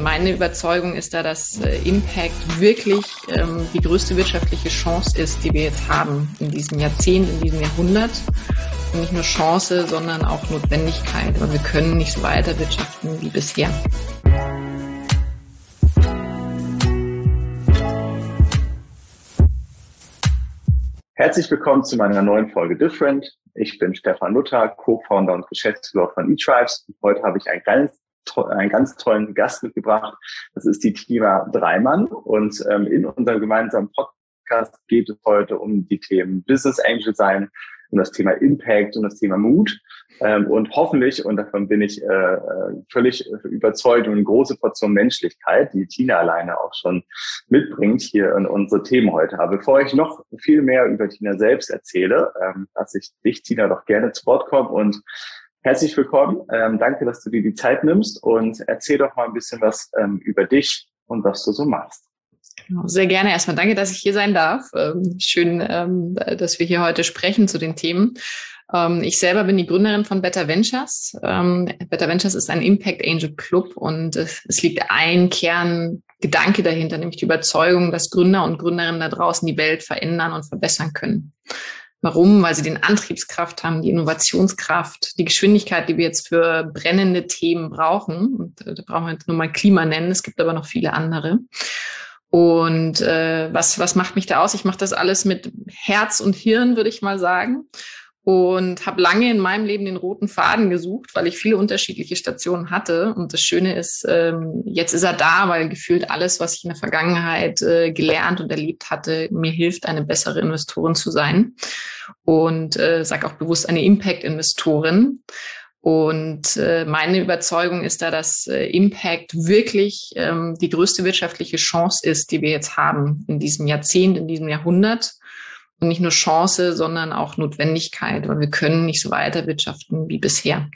Meine Überzeugung ist da, dass Impact wirklich die größte wirtschaftliche Chance ist, die wir jetzt haben in diesem Jahrzehnt, in diesem Jahrhundert. Und nicht nur Chance, sondern auch Notwendigkeit. Aber wir können nicht so weiter wirtschaften wie bisher. Herzlich willkommen zu meiner neuen Folge Different. Ich bin Stefan Luther, Co-Founder und Geschäftsführer von eTribes. Heute habe ich einen ganz tollen Gast mitgebracht. Das ist die Tina Dreimann. Und in unserem gemeinsamen Podcast geht es heute um die Themen Business Angel sein, um das Thema Impact, um das Thema Mut. Und hoffentlich, und davon bin ich völlig überzeugt, und eine große Portion Menschlichkeit, die Tina alleine auch schon mitbringt hier in unsere Themen heute. Aber bevor ich noch viel mehr über Tina selbst erzähle, lasse ich dich, Tina, doch gerne zu Wort kommen und herzlich willkommen. Danke, dass du dir die Zeit nimmst und erzähl doch mal ein bisschen was über dich und was du so machst. Sehr gerne. Erstmal danke, dass ich hier sein darf. Schön, dass wir hier heute sprechen zu den Themen. Ich selber bin die Gründerin von Better Ventures. Better Ventures ist ein Impact Angel Club und es liegt ein Kerngedanke dahinter, nämlich die Überzeugung, dass Gründer und Gründerinnen da draußen die Welt verändern und verbessern können. Warum? Weil sie den Antriebskraft haben, die Innovationskraft, die Geschwindigkeit, die wir jetzt für brennende Themen brauchen. Und da brauchen wir jetzt nur mal Klima nennen. Es gibt aber noch viele andere. Und was macht mich da aus? Ich mache das alles mit Herz und Hirn, würde ich mal sagen. Und habe lange in meinem Leben den roten Faden gesucht, weil ich viele unterschiedliche Stationen hatte. Und das Schöne ist, jetzt ist er da, weil gefühlt alles, was ich in der Vergangenheit gelernt und erlebt hatte, mir hilft, eine bessere Investorin zu sein. Und sage auch bewusst eine Impact-Investorin. Und meine Überzeugung ist da, dass Impact wirklich die größte wirtschaftliche Chance ist, die wir jetzt haben in diesem Jahrzehnt, in diesem Jahrhundert. Und nicht nur Chance, sondern auch Notwendigkeit, weil wir können nicht so weiter wirtschaften wie bisher.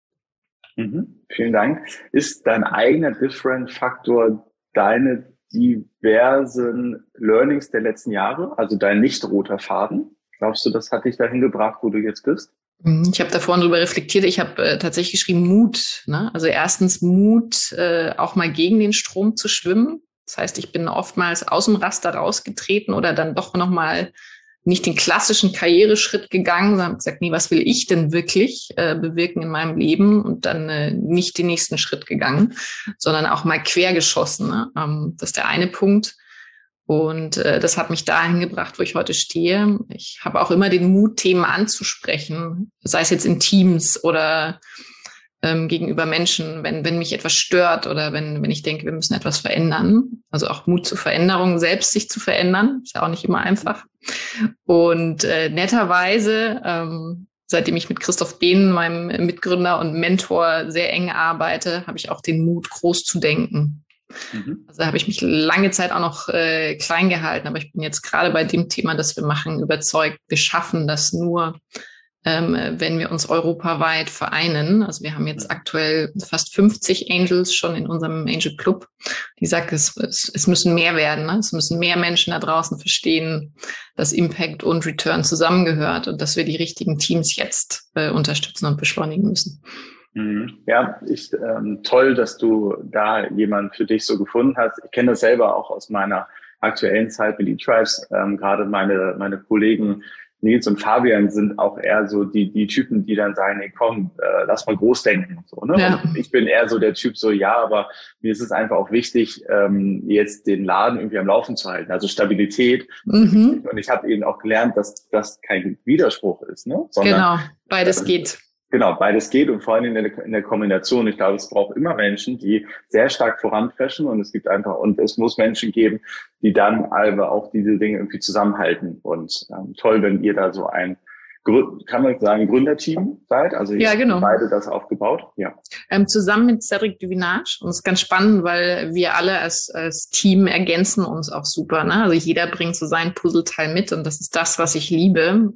Vielen Dank. Ist dein eigener Different-Faktor deine diversen Learnings der letzten Jahre, also dein nicht roter Faden? Glaubst du, das hat dich dahin gebracht, wo du jetzt bist? Ich habe da vorhin drüber reflektiert. Ich habe tatsächlich geschrieben Mut. Ne? Also erstens Mut, auch mal gegen den Strom zu schwimmen. Das heißt, ich bin oftmals aus dem Raster rausgetreten oder dann doch nochmal nicht den klassischen Karriereschritt gegangen, sondern habe gesagt, nee, was will ich denn wirklich bewirken in meinem Leben und dann nicht den nächsten Schritt gegangen, sondern auch mal quergeschossen. Ne? Das ist der eine Punkt. Und das hat mich dahin gebracht, wo ich heute stehe. Ich habe auch immer den Mut, Themen anzusprechen, sei es jetzt in Teams oder gegenüber Menschen, wenn mich etwas stört oder wenn ich denke, wir müssen etwas verändern. Also auch Mut zur Veränderung, selbst sich zu verändern, ist ja auch nicht immer einfach. Und netterweise, seitdem ich mit Christoph Behn, meinem Mitgründer und Mentor, sehr eng arbeite, habe ich auch den Mut, groß zu denken. Also da habe ich mich lange Zeit auch noch klein gehalten, aber ich bin jetzt gerade bei dem Thema, das wir machen, überzeugt, wir schaffen das nur, wenn wir uns europaweit vereinen. Also wir haben jetzt aktuell fast 50 Angels schon in unserem Angel Club. Die sagt, es müssen mehr werden. Ne? Es müssen mehr Menschen da draußen verstehen, dass Impact und Return zusammengehört und dass wir die richtigen Teams jetzt unterstützen und beschleunigen müssen. Ja, toll, dass du da jemanden für dich so gefunden hast. Ich kenne das selber auch aus meiner aktuellen Zeit mit eTribes. Gerade meine Kollegen Nils und Fabian sind auch eher so die Typen, die dann sagen, nee, komm, lass mal groß denken. So, ne? Ja. Und ich bin eher so der Typ, so ja, aber mir ist es einfach auch wichtig, jetzt den Laden irgendwie am Laufen zu halten, also Stabilität. Und ich habe eben auch gelernt, dass das kein Widerspruch ist. Ne? Sondern, genau, beides geht. Genau, beides geht und vor allem in der Kombination. Ich glaube, es braucht immer Menschen, die sehr stark voranpreschen und es muss Menschen geben, die dann aber auch diese Dinge irgendwie zusammenhalten. Und toll, wenn ihr da so ein, kann man sagen, Gründerteam seid. Also ihr habt beide das aufgebaut. Ja. Zusammen mit Cedric Duvinage. Und es ist ganz spannend, weil wir alle als Team ergänzen uns auch super. Ne? Also jeder bringt so sein Puzzleteil mit und das ist das, was ich liebe.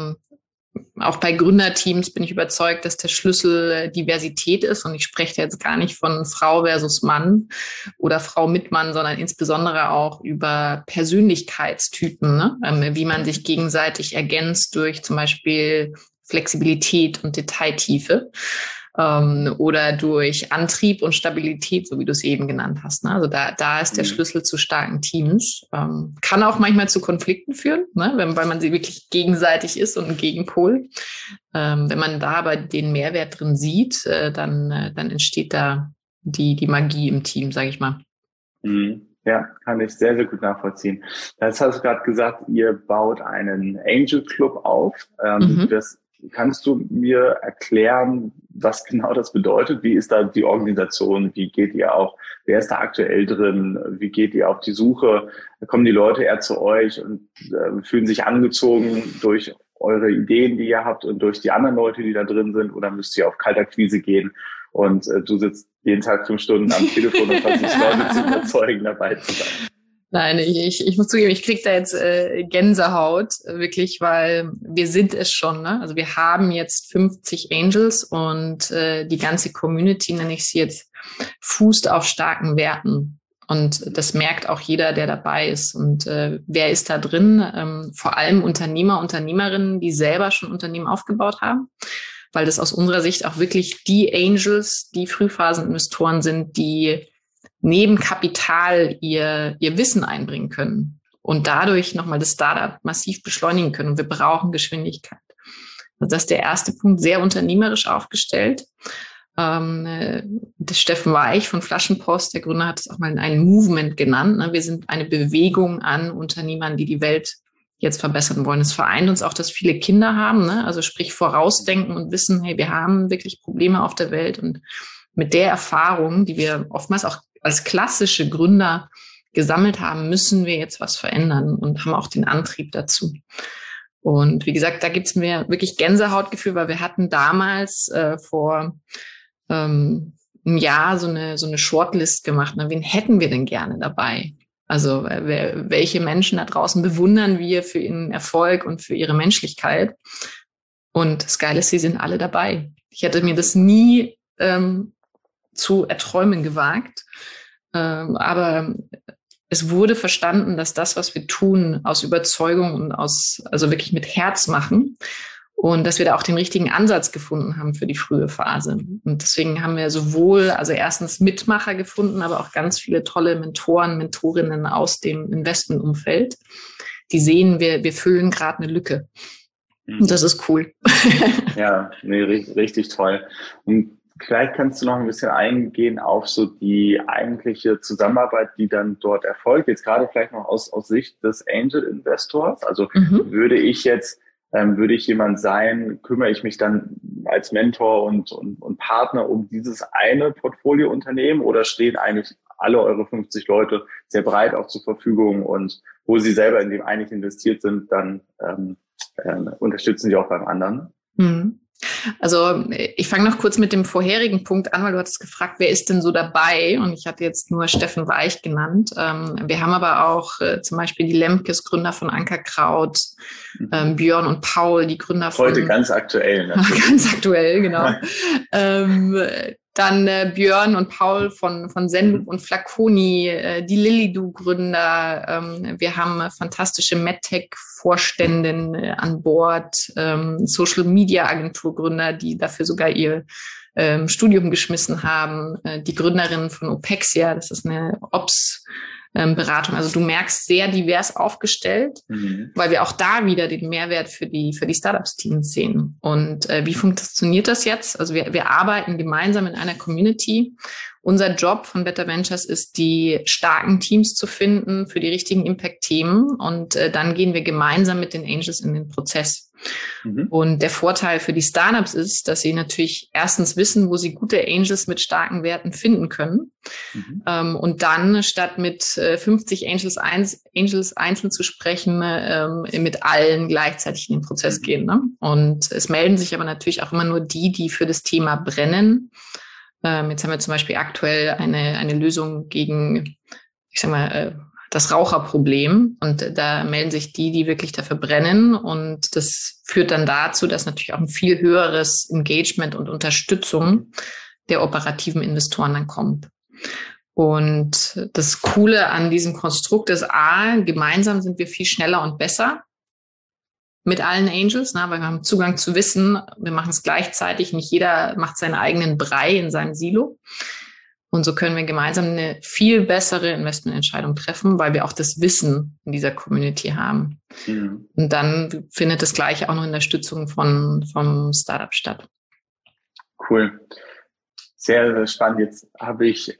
Auch bei Gründerteams bin ich überzeugt, dass der Schlüssel Diversität ist. Und ich spreche jetzt gar nicht von Frau versus Mann oder Frau mit Mann, sondern insbesondere auch über Persönlichkeitstypen, ne? Wie man sich gegenseitig ergänzt durch zum Beispiel Flexibilität und Detailtiefe. oder durch Antrieb und Stabilität, so wie du es eben genannt hast. Ne? Also da ist der Schlüssel zu starken Teams. Kann auch manchmal zu Konflikten führen, ne? Weil man sie wirklich gegenseitig ist und ein Gegenpol. Wenn man da aber den Mehrwert drin sieht, dann entsteht da die Magie im Team, sage ich mal. Ja, kann ich sehr, sehr gut nachvollziehen. Das hast du gerade gesagt, ihr baut einen Angel Club auf. Kannst du mir erklären, was genau das bedeutet? Wie ist da die Organisation? Wie geht ihr auch? Wer ist da aktuell drin? Wie geht ihr auf die Suche? Kommen die Leute eher zu euch und fühlen sich angezogen durch eure Ideen, die ihr habt und durch die anderen Leute, die da drin sind? Oder müsst ihr auf Kaltakquise gehen und du sitzt jeden Tag 5 Stunden am Telefon und versuchst Leute zu überzeugen, dabei zu sein? Nein, ich muss zugeben, ich kriege da jetzt Gänsehaut, wirklich, weil wir sind es schon. Ne? Also wir haben jetzt 50 Angels und die ganze Community, nenne ich sie jetzt, fußt auf starken Werten. Und das merkt auch jeder, der dabei ist. Und wer ist da drin? Vor allem Unternehmer, Unternehmerinnen, die selber schon Unternehmen aufgebaut haben, weil das aus unserer Sicht auch wirklich die Angels, die Frühphaseninvestoren sind, die neben Kapital ihr Wissen einbringen können und dadurch nochmal das Startup massiv beschleunigen können. Und wir brauchen Geschwindigkeit. Also das ist der erste Punkt, sehr unternehmerisch aufgestellt. Der Steffen Weich von Flaschenpost, der Gründer, hat es auch mal ein Movement genannt. Ne? Wir sind eine Bewegung an Unternehmern, die die Welt jetzt verbessern wollen. Es vereint uns auch, dass viele Kinder haben, ne? Also sprich vorausdenken und wissen, hey, wir haben wirklich Probleme auf der Welt. Und mit der Erfahrung, die wir oftmals auch als klassische Gründer gesammelt haben, müssen wir jetzt was verändern und haben auch den Antrieb dazu. Und wie gesagt, da gibt's mir wirklich Gänsehautgefühl, weil wir hatten damals vor einem Jahr so eine Shortlist gemacht. Na, wen hätten wir denn gerne dabei? Also welche Menschen da draußen bewundern wir für ihren Erfolg und für ihre Menschlichkeit? Und das Geile ist, sie sind alle dabei. Ich hätte mir das nie zu erträumen gewagt. Aber es wurde verstanden, dass das, was wir tun, aus Überzeugung und also wirklich mit Herz machen und dass wir da auch den richtigen Ansatz gefunden haben für die frühe Phase. Und deswegen haben wir sowohl, also erstens Mitmacher gefunden, aber auch ganz viele tolle Mentoren, Mentorinnen aus dem Investmentumfeld, die sehen, wir füllen gerade eine Lücke. Und das ist cool. Ja, nee, richtig toll. Und vielleicht kannst du noch ein bisschen eingehen auf so die eigentliche Zusammenarbeit, die dann dort erfolgt. Jetzt gerade vielleicht noch aus Sicht des Angel-Investors. Also würde ich jemand sein, kümmere ich mich dann als Mentor und Partner um dieses eine Portfoliounternehmen oder stehen eigentlich alle eure 50 Leute sehr breit auch zur Verfügung und wo sie selber in dem eigentlich investiert sind, dann unterstützen sie auch beim anderen? Also ich fange noch kurz mit dem vorherigen Punkt an, weil du hattest gefragt, wer ist denn so dabei? Und ich hatte jetzt nur Steffen Weich genannt. Wir haben aber auch zum Beispiel die Lemkes, Gründer von Ankerkraut, Björn und Paul, die Gründer von... Heute ganz aktuell. Ganz aktuell, genau. Dann Björn und Paul von Zenloop und Flaconi, die Lilido-Gründer. Wir haben fantastische MedTech-Vorständen an Bord, Social-Media-Agentur-Gründer, die dafür sogar ihr Studium geschmissen haben. Die Gründerin von Opexia, das ist eine Ops-Beratung. Also du merkst, sehr divers aufgestellt, weil wir auch da wieder den Mehrwert für die Startups-Teams sehen. Und wie funktioniert das jetzt? Also wir arbeiten gemeinsam in einer Community. Unser Job von Better Ventures ist, die starken Teams zu finden für die richtigen Impact-Themen. Und dann gehen wir gemeinsam mit den Angels in den Prozess. Und der Vorteil für die Startups ist, dass sie natürlich erstens wissen, wo sie gute Angels mit starken Werten finden können. Und dann statt mit 50 Angels einzeln zu sprechen, mit allen gleichzeitig in den Prozess gehen. Ne? Und es melden sich aber natürlich auch immer nur die für das Thema brennen. Jetzt haben wir zum Beispiel aktuell eine Lösung gegen, ich sag mal, das Raucherproblem. Und da melden sich die wirklich dafür brennen. Und das führt dann dazu, dass natürlich auch ein viel höheres Engagement und Unterstützung der operativen Investoren dann kommt. Und das Coole an diesem Konstrukt ist gemeinsam sind wir viel schneller und besser. mit allen Angels, weil wir haben Zugang zu Wissen. Wir machen es gleichzeitig. Nicht jeder macht seinen eigenen Brei in seinem Silo. Und so können wir gemeinsam eine viel bessere Investmententscheidung treffen, weil wir auch das Wissen in dieser Community haben. Mhm. Und dann findet das Gleiche auch noch in der Stützung vom Startup statt. Cool. Sehr, sehr spannend. Jetzt habe ich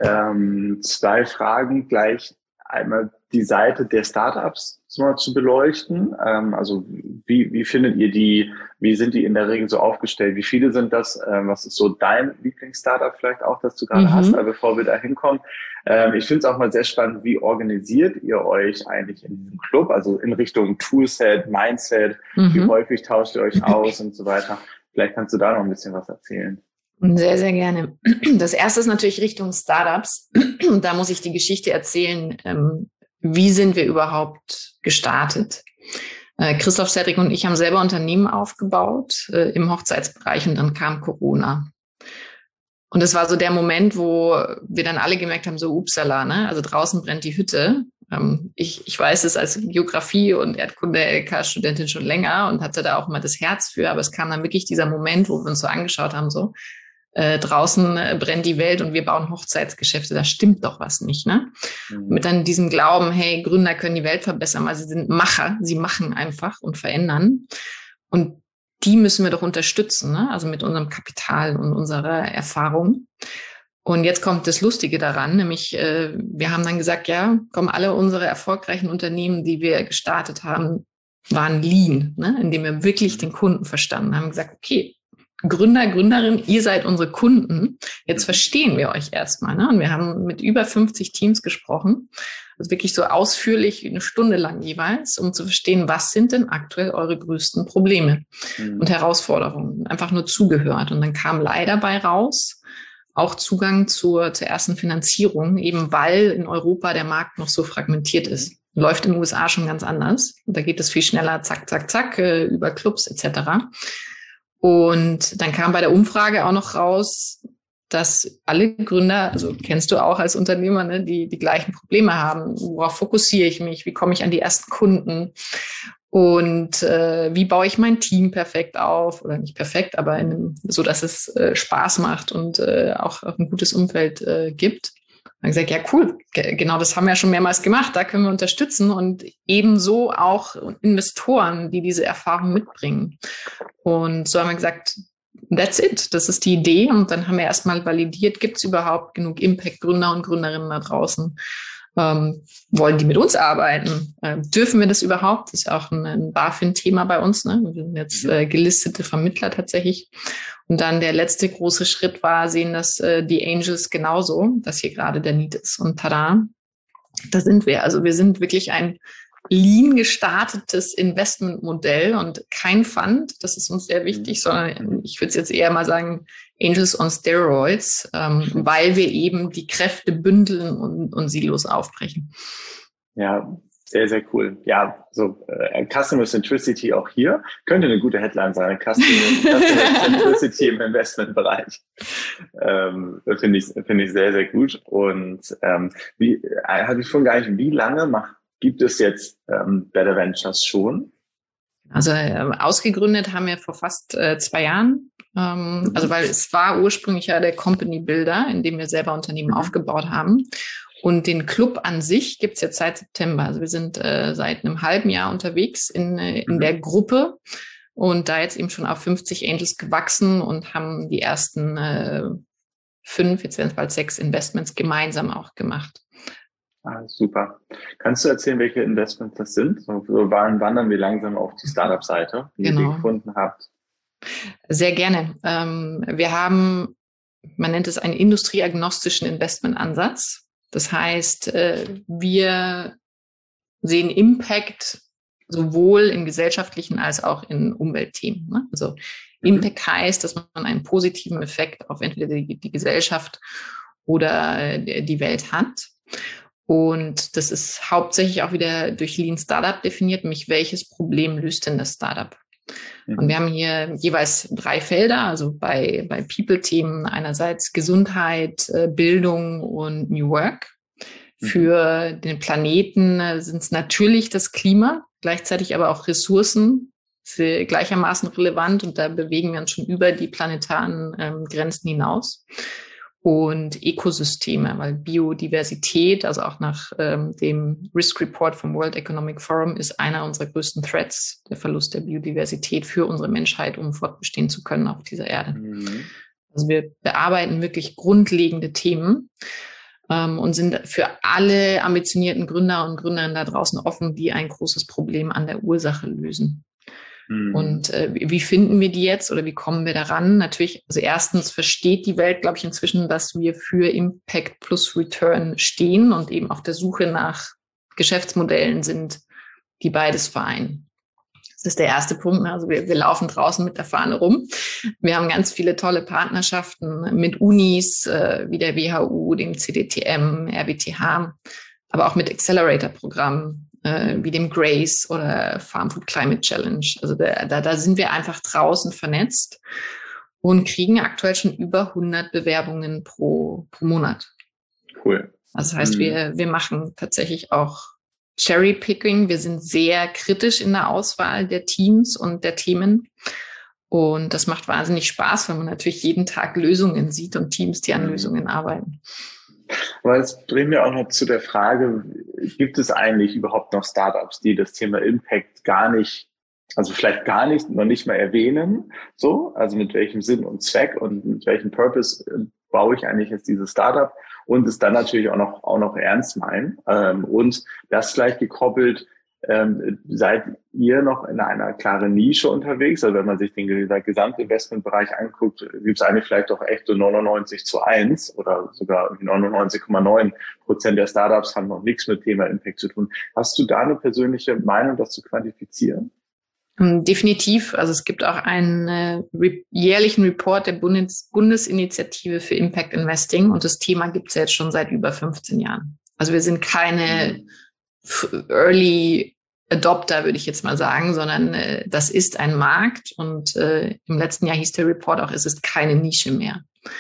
2 Fragen gleich. Einmal die Seite der Startups zu beleuchten. Also wie findet ihr die? Wie sind die in der Regel so aufgestellt? Wie viele sind das? Was ist so dein Lieblings-Startup vielleicht auch, das du gerade hast? Aber bevor wir da hinkommen, ich finde es auch mal sehr spannend, wie organisiert ihr euch eigentlich in diesem Club? Also in Richtung Toolset, Mindset, wie häufig tauscht ihr euch aus und so weiter? Vielleicht kannst du da noch ein bisschen was erzählen. Sehr, sehr gerne. Das erste ist natürlich Richtung Startups. Da muss ich die Geschichte erzählen. Wie sind wir überhaupt gestartet? Christoph, Cedric und ich haben selber Unternehmen aufgebaut im Hochzeitsbereich und dann kam Corona. Und das war so der Moment, wo wir dann alle gemerkt haben, so upsala, ne? Also draußen brennt die Hütte. Ich weiß es als Geografie- und Erdkunde-LK-Studentin schon länger und hatte da auch immer das Herz für, aber es kam dann wirklich dieser Moment, wo wir uns so angeschaut haben, so draußen brennt die Welt und wir bauen Hochzeitsgeschäfte, da stimmt doch was nicht, ne? Mit dann diesem Glauben, hey, Gründer können die Welt verbessern, weil sie sind Macher, sie machen einfach und verändern. Und die müssen wir doch unterstützen, ne? Also mit unserem Kapital und unserer Erfahrung. Und jetzt kommt das Lustige daran, nämlich wir haben dann gesagt, ja, komm, alle unsere erfolgreichen Unternehmen, die wir gestartet haben, waren lean, ne? Indem wir wirklich den Kunden verstanden haben, gesagt, okay, Gründer, Gründerin, ihr seid unsere Kunden. Jetzt verstehen wir euch erstmal. Ne? Und wir haben mit über 50 Teams gesprochen, also wirklich so ausführlich 1 Stunde lang jeweils, um zu verstehen, was sind denn aktuell eure größten Probleme und Herausforderungen. Einfach nur zugehört. Und dann kam leider bei raus auch Zugang zur ersten Finanzierung, eben weil in Europa der Markt noch so fragmentiert ist. Läuft in den USA schon ganz anders. Und da geht es viel schneller, zack, zack, zack, über Clubs etc. Und dann kam bei der Umfrage auch noch raus, dass alle Gründer, also kennst du auch als Unternehmer, ne, die gleichen Probleme haben. Worauf fokussiere ich mich? Wie komme ich an die ersten Kunden? Und wie baue ich mein Team perfekt auf? Oder nicht perfekt, aber so, dass es Spaß macht und auch ein gutes Umfeld gibt. Dann gesagt, ja cool, genau das haben wir ja schon mehrmals gemacht, da können wir unterstützen und ebenso auch Investoren, die diese Erfahrung mitbringen. Und so haben wir gesagt, that's it, das ist die Idee. Und dann haben wir erstmal validiert, gibt es überhaupt genug Impact-Gründer und Gründerinnen da draußen? Wollen die mit uns arbeiten? Dürfen wir das überhaupt? Das ist auch ein BaFin-Thema bei uns. Ne? Wir sind jetzt gelistete Vermittler tatsächlich. Und dann der letzte große Schritt war, sehen das die Angels genauso, dass hier gerade der Need ist. Und tada, da sind wir. Also wir sind wirklich ein lean gestartetes Investmentmodell und kein Fund, das ist uns sehr wichtig, sondern ich würde es jetzt eher mal sagen, Angels on Steroids, weil wir eben die Kräfte bündeln und Silos aufbrechen. Ja, sehr, sehr cool. Ja, so Customer Centricity auch hier könnte eine gute Headline sein. Customer Centricity im Investmentbereich. Finde ich sehr, sehr gut. Und hatte ich schon gar nicht, wie lange gibt es jetzt Better Ventures schon? Also ausgegründet haben wir vor fast 2 Jahren. Also weil es war ursprünglich ja der Company Builder, in dem wir selber Unternehmen aufgebaut haben. Und den Club an sich gibt's jetzt seit September. Also wir sind seit einem halben Jahr unterwegs in der Gruppe und da jetzt eben schon auf 50 Angels gewachsen und haben die ersten 5, jetzt werden es bald 6 Investments gemeinsam auch gemacht. Ah, super. Kannst du erzählen, welche Investments das sind? So wandern wir langsam auf die Startup-Seite, die ihr gefunden habt. Sehr gerne. Wir haben, man nennt es einen industrieagnostischen Investmentansatz. Das heißt, wir sehen Impact sowohl in gesellschaftlichen als auch in Umweltthemen. Ne? Also Impact heißt, dass man einen positiven Effekt auf entweder die Gesellschaft oder die Welt hat. Und das ist hauptsächlich auch wieder durch Lean Startup definiert, nämlich welches Problem löst denn das Startup? Und wir haben hier jeweils 3 Felder, also bei People-Themen einerseits Gesundheit, Bildung und New Work. Für den Planeten sind es natürlich das Klima, gleichzeitig aber auch Ressourcen, ist gleichermaßen relevant und da bewegen wir uns schon über die planetaren Grenzen hinaus. Und Ökosysteme, weil Biodiversität, also auch nach dem Risk Report vom World Economic Forum, ist einer unserer größten Threats, der Verlust der Biodiversität für unsere Menschheit, um fortbestehen zu können auf dieser Erde. Mhm. Also wir bearbeiten wirklich grundlegende Themen und sind für alle ambitionierten Gründer und Gründerinnen da draußen offen, die ein großes Problem an der Ursache lösen. Und wie finden wir die jetzt oder wie kommen wir daran? Natürlich, also erstens versteht die Welt, glaube ich, inzwischen, dass wir für Impact plus Return stehen und eben auf der Suche nach Geschäftsmodellen sind, die beides vereinen. Das ist der erste Punkt. Also wir laufen draußen mit der Fahne rum. Wir haben ganz viele tolle Partnerschaften mit Unis wie der WHU, dem CDTM, RWTH, aber auch mit Accelerator-Programmen wie dem Grace oder Farm Food Climate Challenge. Also da sind wir einfach draußen vernetzt und kriegen aktuell schon über 100 Bewerbungen pro Monat. Cool. Also das heißt, wir machen tatsächlich auch Cherry-Picking. Wir sind sehr kritisch in der Auswahl der Teams und der Themen. Und das macht wahnsinnig Spaß, weil man natürlich jeden Tag Lösungen sieht und Teams, die an Lösungen arbeiten. Aber das bringt mir auch noch zu der Frage, gibt es eigentlich überhaupt noch Startups, die das Thema Impact gar nicht, also vielleicht gar nicht, noch nicht mal erwähnen, so, also mit welchem Sinn und Zweck und mit welchem Purpose baue ich eigentlich jetzt dieses Startup und es dann natürlich auch noch ernst meinen und das gleich gekoppelt, seid ihr noch in einer klaren Nische unterwegs? Also wenn man sich den Gesamtinvestmentbereich anguckt, gibt es eigentlich vielleicht doch echt so 99:1 oder sogar 99,9% der Startups haben noch nichts mit Thema Impact zu tun. Hast du da eine persönliche Meinung, das zu quantifizieren? Definitiv. Also es gibt auch einen jährlichen Report der Bundesinitiative für Impact Investing und das Thema gibt es jetzt schon seit über 15 Jahren. Also wir sind keine Early Adopter, würde ich jetzt mal sagen, sondern das ist ein Markt und im letzten Jahr hieß der Report auch, es ist keine Nische mehr.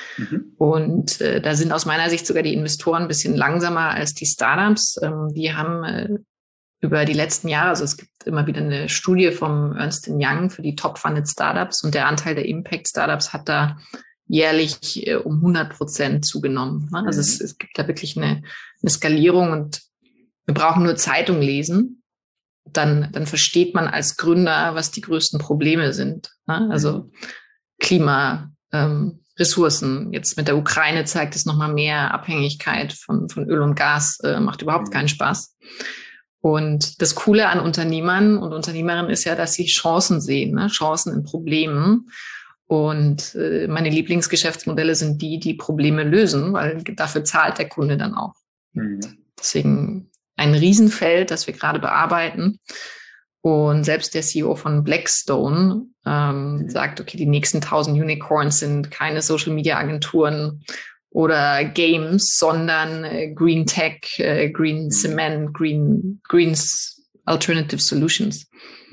Und da sind aus meiner Sicht sogar die Investoren ein bisschen langsamer als die Startups. Die haben über die letzten Jahre, also es gibt immer wieder eine Studie vom Ernst & Young für die Top-Funded Startups und der Anteil der Impact-Startups hat da jährlich um 100% zugenommen. Also es gibt da wirklich eine Skalierung und wir brauchen nur Zeitung lesen. Dann versteht man als Gründer, was die größten Probleme sind. Also Klima, Ressourcen. Jetzt mit der Ukraine zeigt es nochmal mehr Abhängigkeit von Öl und Gas, macht überhaupt keinen Spaß. Und das Coole an Unternehmern und Unternehmerinnen ist ja, dass sie Chancen sehen, Chancen in Problemen. Und meine Lieblingsgeschäftsmodelle sind die Probleme lösen, weil dafür zahlt der Kunde dann auch. Deswegen ein Riesenfeld, das wir gerade bearbeiten. Und selbst der CEO von Blackstone sagt, okay, die nächsten 1000 Unicorns sind keine Social-Media-Agenturen oder Games, sondern Green Tech, Green Cement, Greens Alternative Solutions.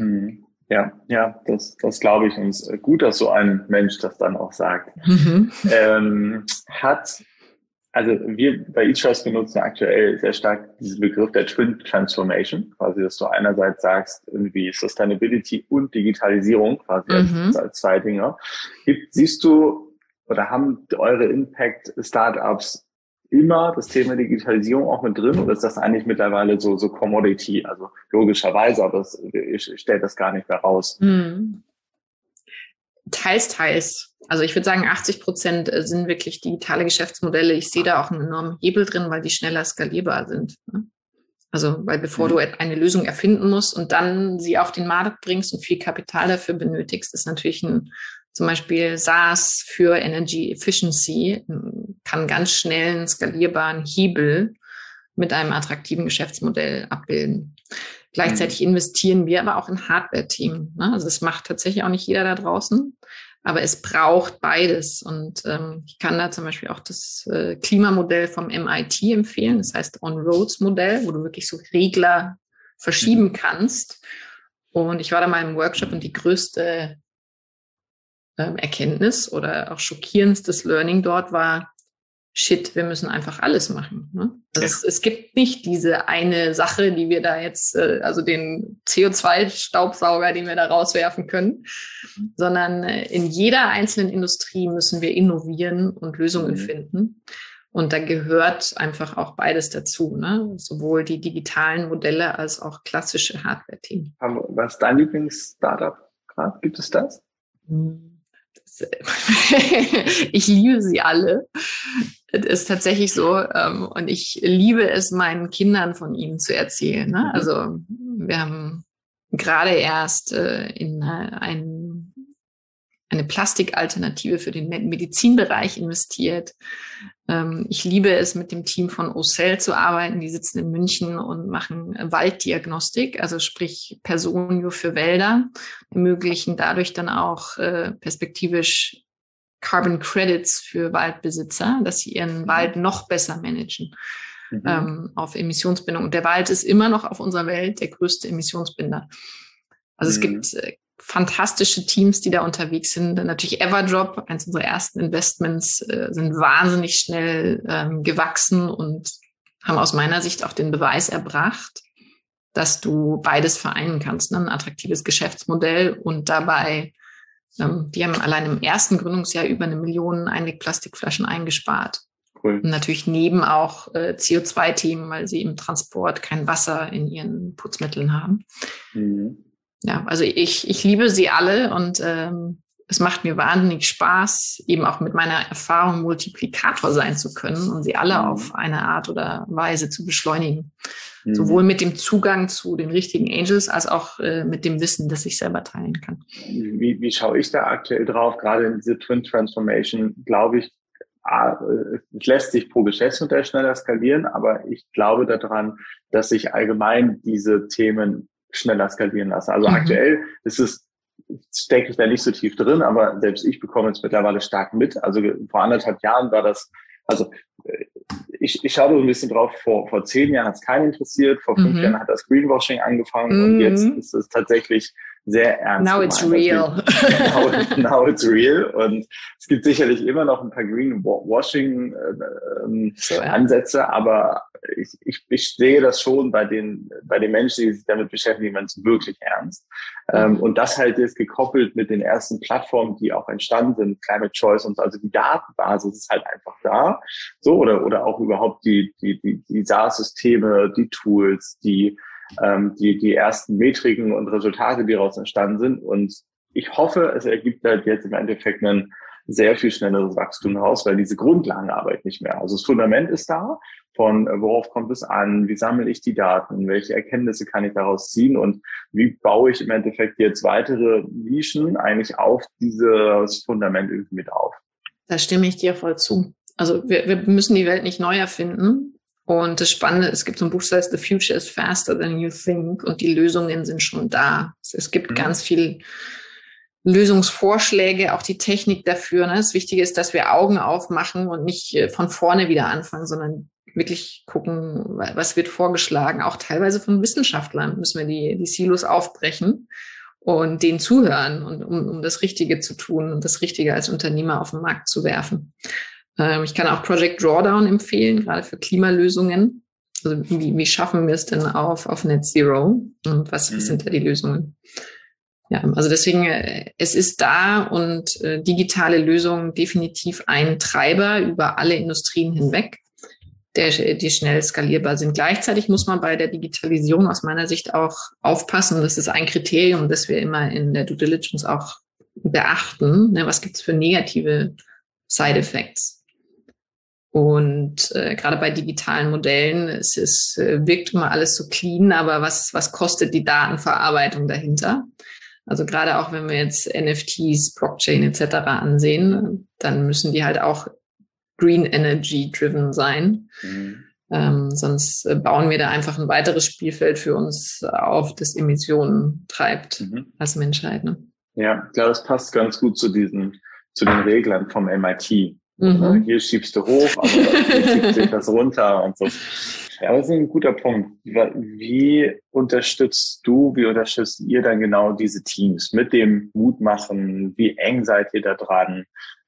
Ja, das glaube ich. Und es ist gut, dass so ein Mensch das dann auch sagt. Also wir bei eTrust benutzen aktuell sehr stark diesen Begriff der Twin Transformation, quasi, dass du einerseits sagst, irgendwie Sustainability und Digitalisierung, quasi als zwei Dinge. Siehst du oder haben eure Impact-Startups immer das Thema Digitalisierung auch mit drin oder ist das eigentlich mittlerweile so Commodity? Also logischerweise, aber ich stelle das gar nicht mehr raus. Teils. Also ich würde sagen, 80% sind wirklich digitale Geschäftsmodelle. Ich sehe da auch einen enormen Hebel drin, weil die schneller skalierbar sind. Also, weil bevor du eine Lösung erfinden musst und dann sie auf den Markt bringst und viel Kapital dafür benötigst, ist natürlich zum Beispiel SaaS für Energy Efficiency kann ganz schnell einen skalierbaren Hebel mit einem attraktiven Geschäftsmodell abbilden. Gleichzeitig investieren wir aber auch in Hardware-Team. Also das macht tatsächlich auch nicht jeder da draußen, aber es braucht beides. Und ich kann da zum Beispiel auch das Klimamodell vom MIT empfehlen. Das heißt On-Roads-Modell, wo du wirklich so Regler verschieben kannst. Und ich war da mal im Workshop und die größte Erkenntnis oder auch schockierendstes Learning dort war, shit, wir müssen einfach alles machen. Ne? Also es gibt nicht diese eine Sache, die wir da jetzt, also den CO2-Staubsauger, den wir da rauswerfen können, sondern in jeder einzelnen Industrie müssen wir innovieren und Lösungen finden. Und da gehört einfach auch beides dazu, ne? Sowohl die digitalen Modelle als auch klassische Hardware-Team. Was ist dein Lieblings-Startup gerade? Gibt es das? Ich liebe sie alle. Es ist tatsächlich so. Und ich liebe es, meinen Kindern von ihnen zu erzählen. Ne? Also wir haben gerade erst in eine Plastikalternative für den Medizinbereich investiert. Ich liebe es, mit dem Team von Ocell zu arbeiten. Die sitzen in München und machen Walddiagnostik, also sprich Personio für Wälder, ermöglichen dadurch dann auch perspektivisch Carbon Credits für Waldbesitzer, dass sie ihren Wald noch besser managen auf Emissionsbindung. Und der Wald ist immer noch auf unserer Welt der größte Emissionsbinder. Also es gibt fantastische Teams, die da unterwegs sind. Natürlich Everdrop, eines unserer ersten Investments, sind wahnsinnig schnell gewachsen und haben aus meiner Sicht auch den Beweis erbracht, dass du beides vereinen kannst, ne? Ein attraktives Geschäftsmodell und dabei, die haben allein im ersten Gründungsjahr über 1 Million Einwegplastikflaschen eingespart. Cool. Und natürlich neben auch CO2-Themen, weil sie im Transport kein Wasser in ihren Putzmitteln haben. Ja, also ich liebe sie alle und es macht mir wahnsinnig Spaß, eben auch mit meiner Erfahrung Multiplikator sein zu können und sie alle auf eine Art oder Weise zu beschleunigen. Sowohl mit dem Zugang zu den richtigen Angels als auch mit dem Wissen, das ich selber teilen kann. Wie schaue ich da aktuell drauf? Gerade in diese Twin Transformation, glaube ich, es lässt sich pro Geschäftsmodell schneller skalieren, aber ich glaube daran, dass sich allgemein diese Themen schneller skalieren lassen. Also aktuell stecke ich da nicht so tief drin, aber selbst ich bekomme es mittlerweile stark mit. Also vor 1,5 Jahren war das, also ich schaue so ein bisschen drauf, vor 10 Jahren hat es keinen interessiert, vor 5 Jahren hat das Greenwashing angefangen und jetzt ist es tatsächlich sehr ernst. Now it's real. Now it's real. Und es gibt sicherlich immer noch ein paar Greenwashing-Ansätze, aber ich sehe das schon bei den Menschen, die sich damit beschäftigen, man es wirklich ernst. Und das halt jetzt gekoppelt mit den ersten Plattformen, die auch entstanden sind, Climate Choice und so, also die Datenbasis ist halt einfach da. So, oder auch überhaupt die SaaS-Systeme, die Tools, die ersten Metriken und Resultate, die daraus entstanden sind. Und ich hoffe, es ergibt halt jetzt im Endeffekt ein sehr viel schnelleres Wachstum heraus, weil diese Grundlagenarbeit nicht mehr. Also das Fundament ist da, von worauf kommt es an, wie sammle ich die Daten, welche Erkenntnisse kann ich daraus ziehen und wie baue ich im Endeffekt jetzt weitere Nischen eigentlich auf dieses Fundament irgendwie mit auf. Da stimme ich dir voll zu. Also wir müssen die Welt nicht neu erfinden. Und das Spannende, es gibt so ein Buch, das heißt The Future is Faster Than You Think und die Lösungen sind schon da. Es gibt ganz viel Lösungsvorschläge, auch die Technik dafür. Ne? Das Wichtige ist, dass wir Augen aufmachen und nicht von vorne wieder anfangen, sondern wirklich gucken, was wird vorgeschlagen. Auch teilweise von Wissenschaftlern müssen wir die Silos aufbrechen und denen zuhören, und um das Richtige zu tun und das Richtige als Unternehmer auf den Markt zu werfen. Ich kann auch Project Drawdown empfehlen, gerade für Klimalösungen. Also wie schaffen wir es denn auf Net Zero? Und was sind da die Lösungen? Ja, also deswegen, es ist da und digitale Lösungen definitiv ein Treiber über alle Industrien hinweg, die schnell skalierbar sind. Gleichzeitig muss man bei der Digitalisierung aus meiner Sicht auch aufpassen. Das ist ein Kriterium, das wir immer in der Due Diligence auch beachten. Ne, was gibt's für negative Side Effects? Und gerade bei digitalen Modellen, wirkt immer alles so clean, aber was kostet die Datenverarbeitung dahinter? Also gerade auch wenn wir jetzt NFTs, Blockchain etc. ansehen, dann müssen die halt auch Green Energy driven sein. Sonst bauen wir da einfach ein weiteres Spielfeld für uns auf, das Emissionen treibt als Menschheit. Ne? Ja, ich glaube, das passt ganz gut zu den Reglern vom MIT. Hier schiebst du hoch, aber hier schiebt sich das runter und so. Ja, aber das ist ein guter Punkt. Wie unterstützt ihr dann genau diese Teams mit dem Mutmachen? Wie eng seid ihr da dran?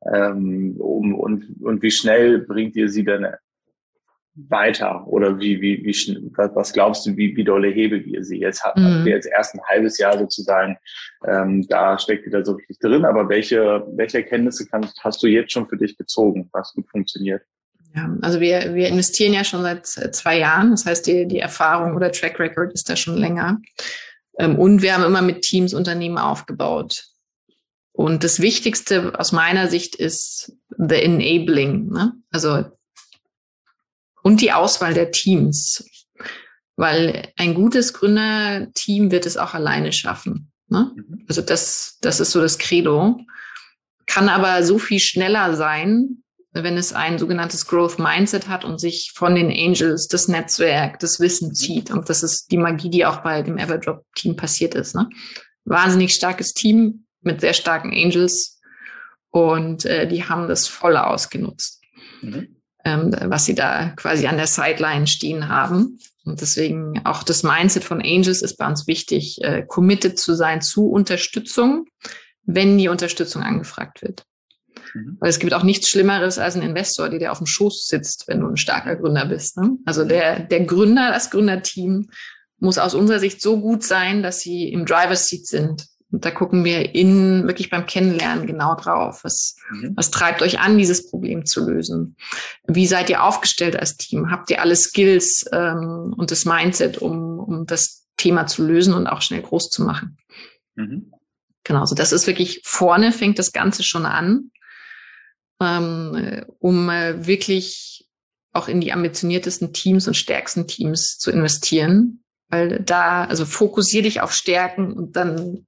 Und wie schnell bringt ihr sie dann weiter? Oder was glaubst du, wie dolle hebelt ihr sie? Habt ihr jetzt erst ein halbes Jahr sozusagen, da steckt ihr da so richtig drin, aber welche Erkenntnisse hast du jetzt schon für dich gezogen, was gut funktioniert? Ja, also wir investieren ja schon seit 2 Jahren. Das heißt, die Erfahrung oder Track Record ist da schon länger. Und wir haben immer mit Teams Unternehmen aufgebaut. Und das Wichtigste aus meiner Sicht ist the enabling, ne? Also, und die Auswahl der Teams. Weil ein gutes Gründerteam wird es auch alleine schaffen, ne? Also das ist so das Credo. Kann aber so viel schneller sein, wenn es ein sogenanntes Growth Mindset hat und sich von den Angels das Netzwerk, das Wissen zieht. Und das ist die Magie, die auch bei dem Everdrop-Team passiert ist, ne? Wahnsinnig starkes Team mit sehr starken Angels und die haben das voll ausgenutzt, was sie da quasi an der Sideline stehen haben. Und deswegen auch das Mindset von Angels ist bei uns wichtig, committed zu sein zu Unterstützung, wenn die Unterstützung angefragt wird. Weil es gibt auch nichts Schlimmeres als ein Investor, der dir auf dem Schoß sitzt, wenn du ein starker Gründer bist, ne? Also der Gründer, das Gründerteam muss aus unserer Sicht so gut sein, dass sie im Driver's Seat sind. Und da gucken wir wirklich beim Kennenlernen genau drauf. Was treibt euch an, dieses Problem zu lösen? Wie seid ihr aufgestellt als Team? Habt ihr alle Skills und das Mindset, um das Thema zu lösen und auch schnell groß zu machen? Genau, also das ist wirklich vorne, fängt das Ganze schon an, wirklich auch in die ambitioniertesten Teams und stärksten Teams zu investieren. Weil also fokussier dich auf Stärken und dann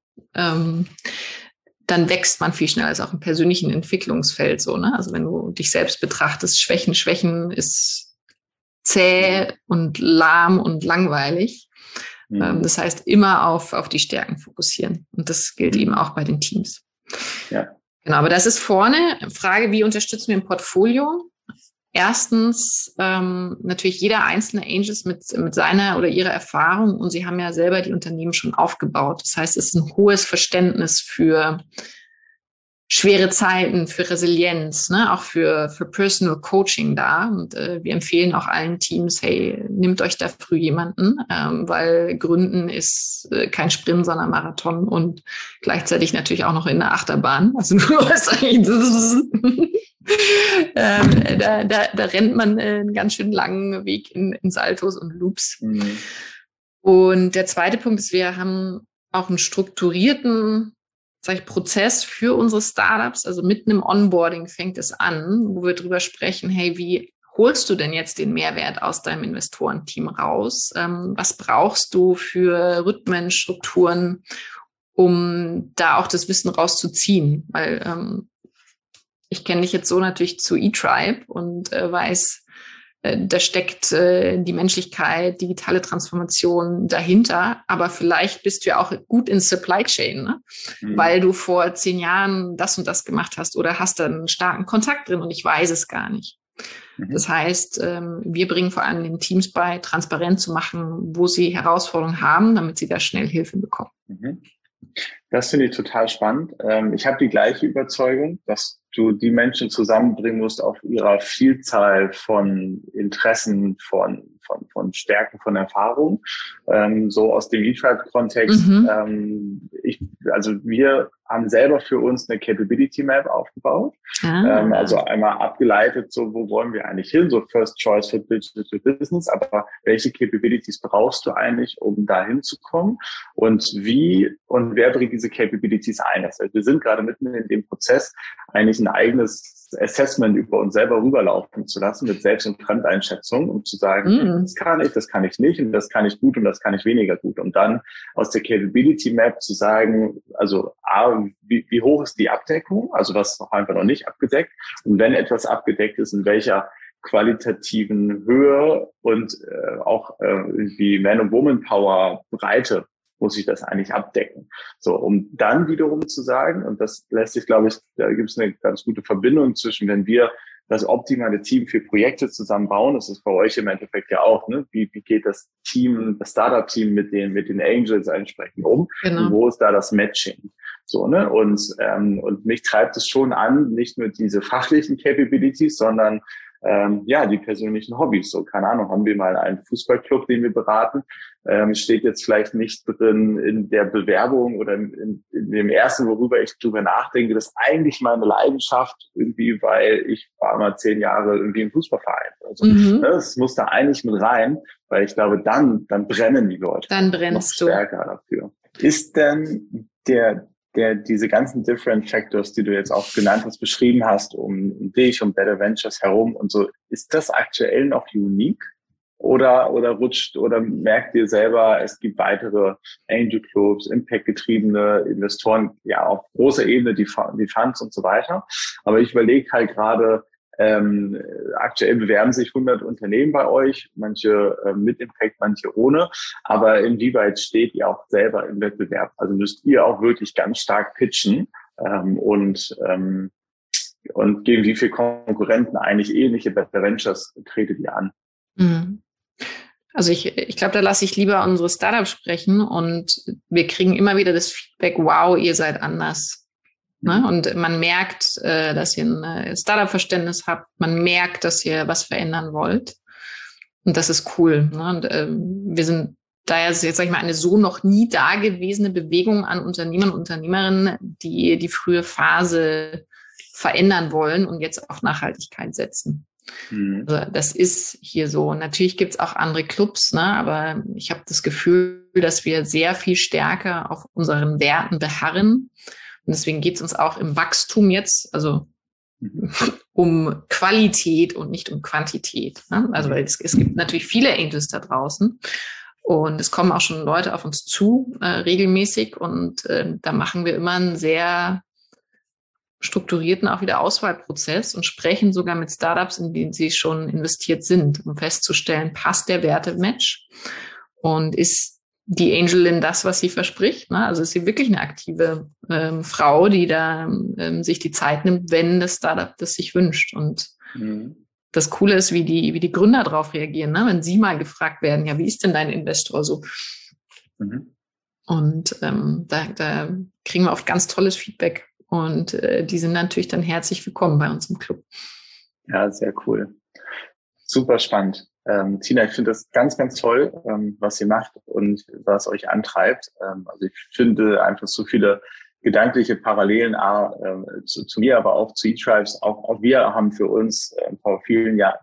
wächst man viel schneller als auch im persönlichen Entwicklungsfeld so, ne? Also wenn du dich selbst betrachtest, Schwächen ist zäh und lahm und langweilig. Das heißt, immer auf die Stärken fokussieren. Und das gilt eben auch bei den Teams. Ja. Genau, aber das ist vorne. Frage, wie unterstützen wir im Portfolio? Erstens, natürlich jeder einzelne Angels mit seiner oder ihrer Erfahrung, und sie haben ja selber die Unternehmen schon aufgebaut. Das heißt, es ist ein hohes Verständnis für schwere Zeiten, für Resilienz, ne, auch für Personal Coaching da. Und wir empfehlen auch allen Teams, hey, nehmt euch da früh jemanden, weil Gründen ist kein Sprint, sondern Marathon und gleichzeitig natürlich auch noch in der Achterbahn. Also du hast eigentlich da rennt man einen ganz schön langen Weg in Saltos und Loops. Und der zweite Punkt ist, wir haben auch einen strukturierten Prozess für unsere Startups. Also mitten im Onboarding fängt es an, wo wir drüber sprechen, hey, wie holst du denn jetzt den Mehrwert aus deinem Investorenteam raus? Was brauchst du für Rhythmen, Strukturen, um da auch das Wissen rauszuziehen? Weil ich kenne dich jetzt so natürlich zu eTribe und weiß, da steckt die Menschlichkeit, digitale Transformation dahinter. Aber vielleicht bist du ja auch gut in Supply Chain, ne? Weil du vor 10 Jahren das und das gemacht hast oder hast da einen starken Kontakt drin und ich weiß es gar nicht. Das heißt, wir bringen vor allem den Teams bei, transparent zu machen, wo sie Herausforderungen haben, damit sie da schnell Hilfe bekommen. Das finde ich total spannend. Ich habe die gleiche Überzeugung, dass du die Menschen zusammenbringen musst auf ihrer Vielzahl von Interessen, von Stärken, von Erfahrung. So aus dem eTribe-Kontext. Also wir haben selber für uns eine Capability Map aufgebaut. Also einmal abgeleitet, so wo wollen wir eigentlich hin, so First Choice für Digital Business, aber welche Capabilities brauchst du eigentlich, um da hinzukommen und wie und wer bringt diese Capabilities ein? Das heißt, wir sind gerade mitten in dem Prozess, eigentlich ein eigenes Assessment über uns selber rüberlaufen zu lassen mit Selbst- und Fremdeinschätzung, um zu sagen, das kann ich nicht und das kann ich gut und das kann ich weniger gut. Und dann aus der Capability Map zu sagen, also wie hoch ist die Abdeckung, also was ist noch einfach noch nicht abgedeckt und wenn etwas abgedeckt ist, in welcher qualitativen Höhe und auch irgendwie Man- und Woman-Power-Breite muss ich das eigentlich abdecken. So, um dann wiederum zu sagen, und das lässt sich, glaube ich, da gibt es eine ganz gute Verbindung zwischen, wenn wir das optimale Team für Projekte zusammenbauen. Das ist bei euch im Endeffekt ja auch, ne? Wie geht das Team, das Startup-Team mit den Angels entsprechend um? Genau. Und wo ist da das Matching? So, ne? Und mich treibt es schon an, nicht nur diese fachlichen Capabilities, sondern die persönlichen Hobbys. So, keine Ahnung, haben wir mal einen Fußballclub, den wir beraten. Steht jetzt vielleicht nicht drin in der Bewerbung oder in dem ersten, worüber ich drüber nachdenke, das ist eigentlich meine Leidenschaft irgendwie, weil ich war mal 10 Jahre irgendwie im Fußballverein. Also, das muss da eigentlich mit rein, weil ich glaube, dann brennen die Leute dann noch stärker dafür. Ist denn diese ganzen Different Factors, die du jetzt auch genannt hast, beschrieben hast, um dich, um Better Ventures herum und so, ist das aktuell noch unique? Oder merkt ihr selber, es gibt weitere Angel Clubs, Impact-getriebene Investoren, ja, auf großer Ebene, die Funds und so weiter. Aber ich überlege halt gerade, aktuell bewerben sich 100 Unternehmen bei euch, manche mit Impact, manche ohne. Aber inwieweit steht ihr auch selber im Wettbewerb? Also müsst ihr auch wirklich ganz stark pitchen und gegen wie viele Konkurrenten eigentlich ähnliche Better Ventures tretet ihr an? Also ich glaube, da lasse ich lieber unsere Startups sprechen und wir kriegen immer wieder das Feedback, wow, ihr seid anders. Ne? Und man merkt, dass ihr ein Startup-Verständnis habt. Man merkt, dass ihr was verändern wollt. Und das ist cool. Ne? Und wir sind daher jetzt, sag ich mal, eine so noch nie dagewesene Bewegung an Unternehmern und Unternehmerinnen, die die frühe Phase verändern wollen und jetzt auf Nachhaltigkeit setzen. Also das ist hier so. Natürlich gibt's auch andere Clubs, ne? Aber ich habe das Gefühl, dass wir sehr viel stärker auf unseren Werten beharren. Und deswegen geht's uns auch im Wachstum jetzt, also um Qualität und nicht um Quantität. Ne? Also weil es gibt natürlich viele Angels da draußen und es kommen auch schon Leute auf uns zu, regelmäßig. Und da machen wir immer einen sehr strukturierten auch wieder Auswahlprozess und sprechen sogar mit Startups, in denen sie schon investiert sind, um festzustellen, passt der Wertematch und ist die Angelin das, was sie verspricht? Ne? Also ist sie wirklich eine aktive Frau, die da sich die Zeit nimmt, wenn das Startup das sich wünscht. Und das Coole ist, wie die Gründer darauf reagieren, ne? Wenn sie mal gefragt werden, ja, wie ist denn dein Investor so? Und da kriegen wir oft ganz tolles Feedback. Und die sind natürlich dann herzlich willkommen bei uns im Club. Ja, sehr cool. Super spannend. Tina, ich finde das ganz, ganz toll, was ihr macht und was euch antreibt. Also ich finde einfach so viele gedankliche Parallelen zu mir, aber auch zu eTribes. Auch wir haben für uns vor vielen Jahren,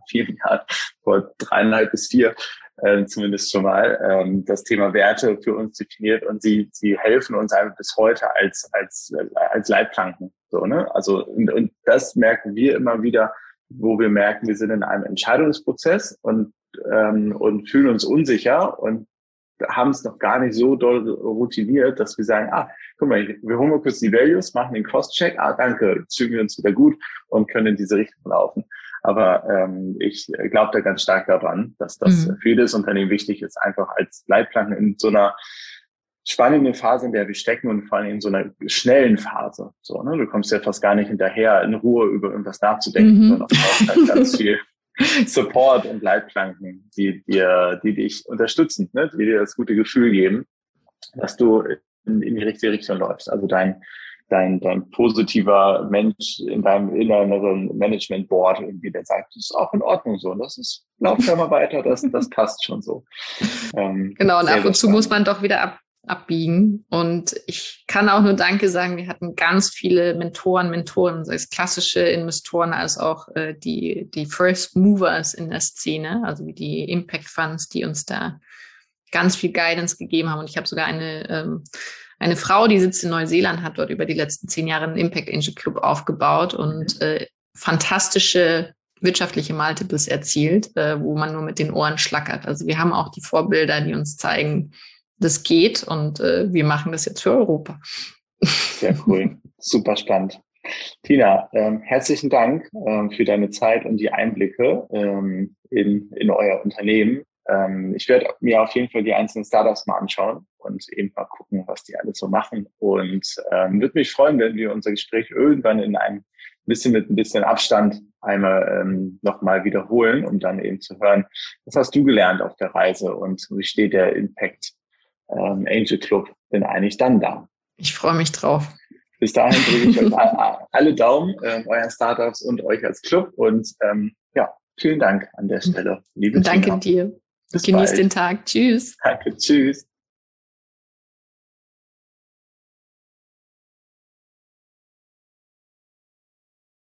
vor 3,5 bis 4 zumindest schon mal, das Thema Werte für uns definiert und sie helfen uns einfach bis heute als Leitplanken. So, ne? Also und das merken wir immer wieder, wo wir merken, wir sind in einem Entscheidungsprozess und fühlen uns unsicher und haben es noch gar nicht so doll routiniert, dass wir sagen, guck mal, wir holen mal kurz die Values, machen den Cross-Check, danke, zügen wir uns wieder gut und können in diese Richtung laufen. Aber ich glaube da ganz stark daran, dass das für jedes Unternehmen wichtig ist, einfach als Leitplanken in so einer spannende Phase, in der wir stecken und vor allem in so einer schnellen Phase. So, ne? Du kommst ja fast gar nicht hinterher, in Ruhe über irgendwas nachzudenken, sondern brauchst halt ganz viel Support und Leitplanken, die dich unterstützen, ne? Die dir das gute Gefühl geben, dass du in die richtige Richtung läufst. Also dein positiver Mensch in deinem inneren Management Board irgendwie, der sagt, das ist auch in Ordnung so. Lauf da mal weiter, das passt schon so. Genau, und ab und zu muss man doch wieder abbiegen. Und ich kann auch nur Danke sagen. Wir hatten ganz viele Mentoren, sei es klassische Investoren als auch die First Movers in der Szene, also wie die Impact Funds, die uns da ganz viel Guidance gegeben haben. Und ich habe sogar eine Frau, die sitzt in Neuseeland, hat dort über die letzten 10 Jahre einen Impact Angel Club aufgebaut und fantastische wirtschaftliche Multiples erzielt, wo man nur mit den Ohren schlackert. Also wir haben auch die Vorbilder, die uns zeigen, das geht und wir machen das jetzt für Europa. Sehr cool, super spannend. Tina, herzlichen Dank für deine Zeit und die Einblicke in euer Unternehmen. Ich werde mir auf jeden Fall die einzelnen Startups mal anschauen und eben mal gucken, was die alle so machen. Und würde mich freuen, wenn wir unser Gespräch irgendwann in einem bisschen mit ein bisschen Abstand einmal nochmal wiederholen, um dann eben zu hören, was hast du gelernt auf der Reise und wie steht der Impact Angel Club denn eigentlich dann da? Ich freue mich drauf. Bis dahin drücke ich euch alle Daumen, euren Startups und euch als Club. Und ja, vielen Dank an der Stelle. Danke dir. Genieß den Tag. Tschüss. Danke, tschüss.